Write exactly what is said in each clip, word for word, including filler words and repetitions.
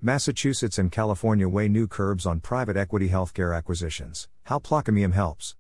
Massachusetts and California weigh new curbs on private equity healthcare acquisitions. How Plaquemine helps.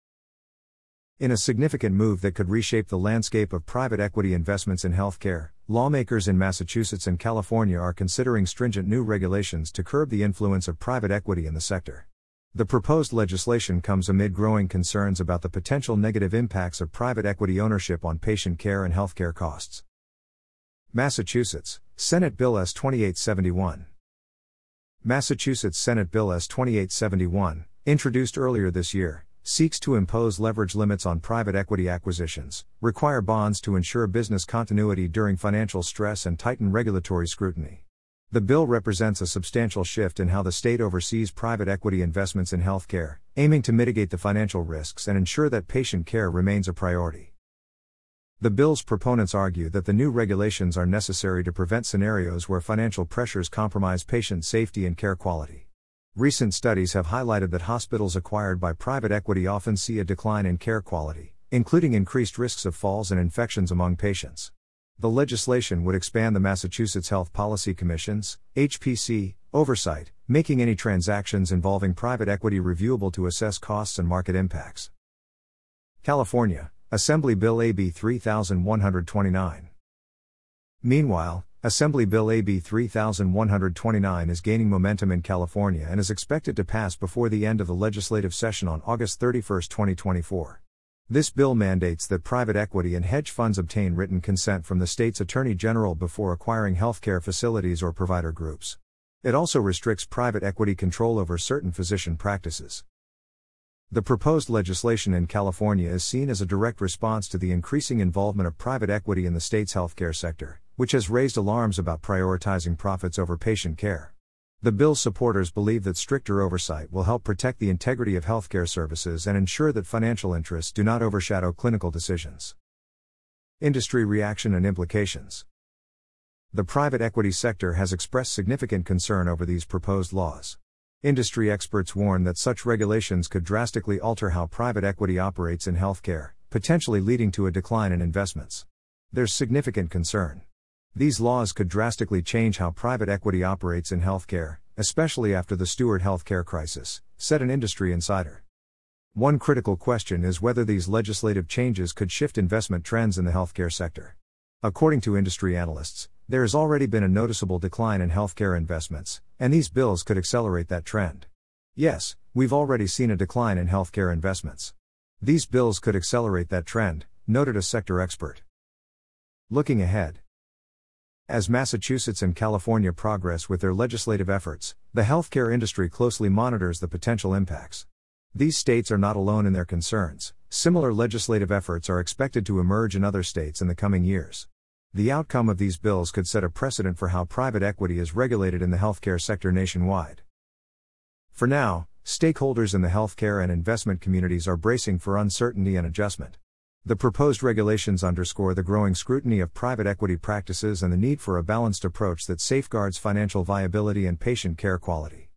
In a significant move that could reshape the landscape of private equity investments in healthcare, lawmakers in Massachusetts and California are considering stringent new regulations to curb the influence of private equity in the sector. The proposed legislation comes amid growing concerns about the potential negative impacts of private equity ownership on patient care and healthcare costs. Massachusetts, Senate Bill S twenty-eight seventy-one. Massachusetts Senate Bill S twenty-eight seventy-one, introduced earlier this year, seeks to impose leverage limits on private equity acquisitions, require bonds to ensure business continuity during financial stress, and tighten regulatory scrutiny. The bill represents a substantial shift in how the state oversees private equity investments in healthcare, aiming to mitigate the financial risks and ensure that patient care remains a priority. The bill's proponents argue that the new regulations are necessary to prevent scenarios where financial pressures compromise patient safety and care quality. Recent studies have highlighted that hospitals acquired by private equity often see a decline in care quality, including increased risks of falls and infections among patients. The legislation would expand the Massachusetts Health Policy Commission's H P C oversight, making any transactions involving private equity reviewable to assess costs and market impacts. California, Assembly Bill A B thirty-one twenty-nine. Meanwhile, Assembly Bill A B thirty-one twenty-nine is gaining momentum in California and is expected to pass before the end of the legislative session on August thirty-first, twenty twenty-four. This bill mandates that private equity and hedge funds obtain written consent from the state's attorney general before acquiring healthcare facilities or provider groups. It also restricts private equity control over certain physician practices. The proposed legislation in California is seen as a direct response to the increasing involvement of private equity in the state's healthcare sector, which has raised alarms about prioritizing profits over patient care. The bill's supporters believe that stricter oversight will help protect the integrity of healthcare services and ensure that financial interests do not overshadow clinical decisions. Industry reaction and implications. The private equity sector has expressed significant concern over these proposed laws. Industry experts warn that such regulations could drastically alter how private equity operates in healthcare, potentially leading to a decline in investments. There's significant concern. These laws could drastically change how private equity operates in healthcare, especially after the Steward healthcare crisis, said an industry insider. One critical question is whether these legislative changes could shift investment trends in the healthcare sector. According to industry analysts, there has already been a noticeable decline in healthcare investments, and these bills could accelerate that trend. Yes, we've already seen a decline in healthcare investments. These bills could accelerate that trend, noted a sector expert. Looking ahead. As Massachusetts and California progress with their legislative efforts, the healthcare industry closely monitors the potential impacts. These states are not alone in their concerns. Similar legislative efforts are expected to emerge in other states in the coming years. The outcome of these bills could set a precedent for how private equity is regulated in the healthcare sector nationwide. For now, stakeholders in the healthcare and investment communities are bracing for uncertainty and adjustment. The proposed regulations underscore the growing scrutiny of private equity practices and the need for a balanced approach that safeguards financial viability and patient care quality.